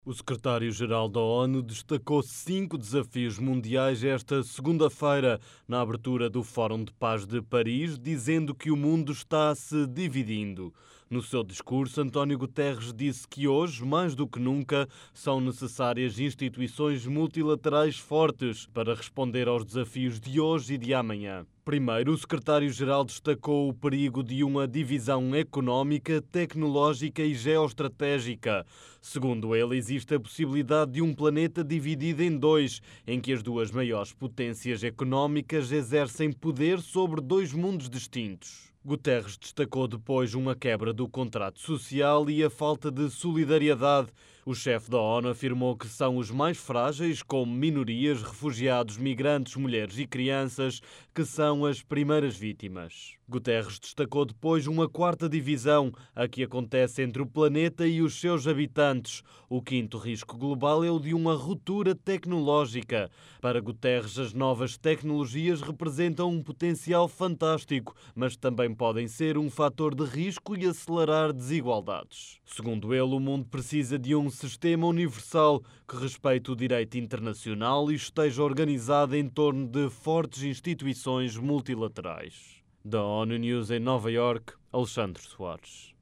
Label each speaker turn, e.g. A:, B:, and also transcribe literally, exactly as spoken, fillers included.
A: O secretário-geral da ONU destacou cinco desafios mundiais esta segunda-feira, na abertura do Fórum de Paz de Paris, dizendo que o mundo está se dividindo. No seu discurso, António Guterres disse que hoje, mais do que nunca, são necessárias instituições multilaterais fortes para responder aos desafios de hoje e de amanhã. Primeiro, o secretário-geral destacou o perigo de uma divisão económica, tecnológica e geoestratégica. Segundo ele, existe a possibilidade de um planeta dividido em dois, em que as duas maiores potências económicas exercem poder sobre dois mundos distintos. Guterres destacou depois uma quebra do contrato social e a falta de solidariedade. O chefe da ONU afirmou que são os mais frágeis, como minorias, refugiados, migrantes, mulheres e crianças, que são as primeiras vítimas. Guterres destacou depois uma quarta divisão, a que acontece entre o planeta e os seus habitantes. O quinto risco global é o de uma ruptura tecnológica. Para Guterres, as novas tecnologias representam um potencial fantástico, mas também podem ser um fator de risco e acelerar desigualdades. Segundo ele, o mundo precisa de um sistema universal que respeite o direito internacional e esteja organizado em torno de fortes instituições multilaterais. Da ONU News em Nova Iorque, Alexandre Soares.